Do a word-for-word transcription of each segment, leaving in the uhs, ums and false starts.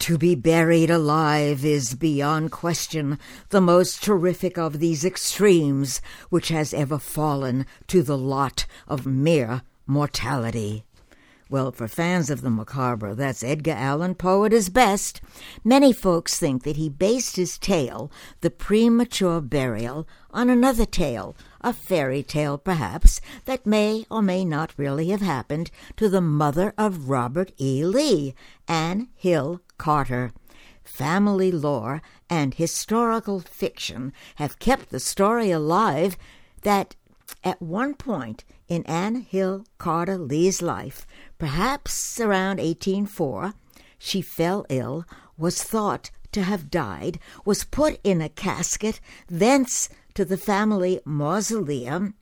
To be buried alive is beyond question the most terrific of these extremes which has ever fallen to the lot of mere mortality. Well, for fans of the macabre, that's Edgar Allan Poe at his best. Many folks think that he based his tale, The Premature Burial, on another tale, a fairy tale perhaps, that may or may not really have happened to the mother of Robert E. Lee, Anne Hill Carter. Family lore and historical fiction have kept the story alive that at one point in Anne Hill Carter Lee's life, perhaps around eighteen oh four, she fell ill, was thought to have died, was put in a casket, thence to the family mausoleum.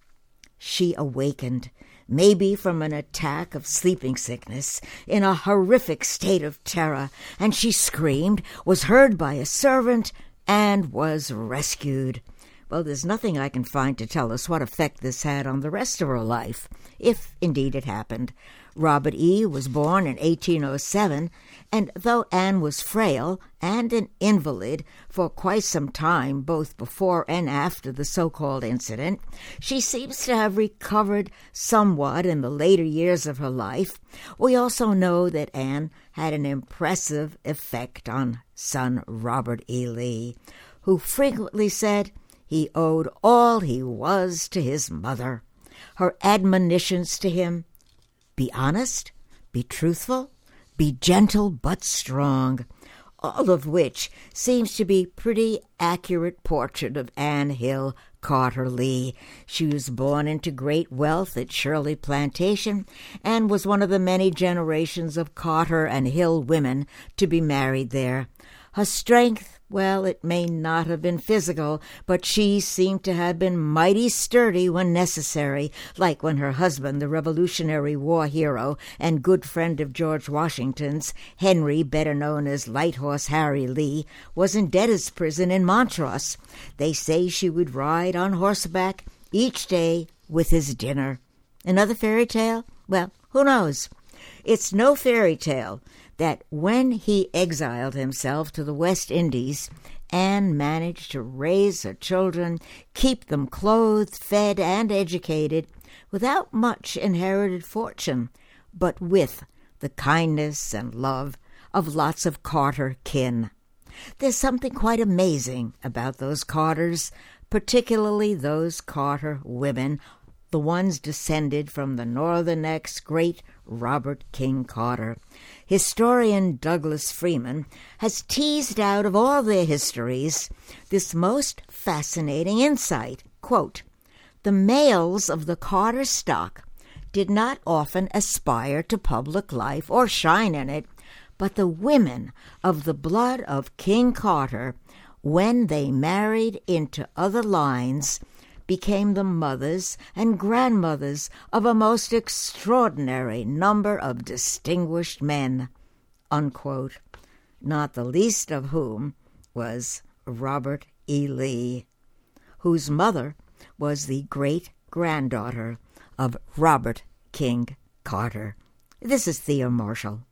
She awakened, maybe from an attack of sleeping sickness, in a horrific state of terror, and she screamed, was heard by a servant, and was rescued. Well, there's nothing I can find to tell us what effect this had on the rest of her life, if indeed it happened. Robert E. was born in eighteen oh seven, and though Anne was frail and an invalid for quite some time, both before and after the so-called incident, she seems to have recovered somewhat in the later years of her life. We also know that Anne had an impressive effect on son Robert E. Lee, who frequently said he owed all he was to his mother. Her admonitions to him: be honest, be truthful, be gentle but strong, all of which seems to be pretty accurate portrait of Anne Hill Carter Lee. She was born into great wealth at Shirley Plantation and was one of the many generations of Carter and Hill women to be married there. Her strength, well, it may not have been physical, but she seemed to have been mighty sturdy when necessary, like when her husband, the Revolutionary War hero and good friend of George Washington's, Henry, better known as Light Horse Harry Lee, was in debtor's prison in Montrose. They say she would ride on horseback each day with his dinner. Another fairy tale? Well, who knows? It's no fairy tale that when he exiled himself to the West Indies, Anne managed to raise her children, keep them clothed, fed, and educated without much inherited fortune, but with the kindness and love of lots of Carter kin. There's something quite amazing about those Carters, particularly those Carter women, the ones descended from the Northern ex-great Robert King Carter. Historian Douglas Freeman has teased out of all their histories this most fascinating insight. Quote, the males of the Carter stock did not often aspire to public life or shine in it, but the women of the blood of King Carter, when they married into other lines, became the mothers and grandmothers of a most extraordinary number of distinguished men, unquote, not the least of whom was Robert E. Lee, whose mother was the great-granddaughter of Robert King Carter. This is Thea Marshall.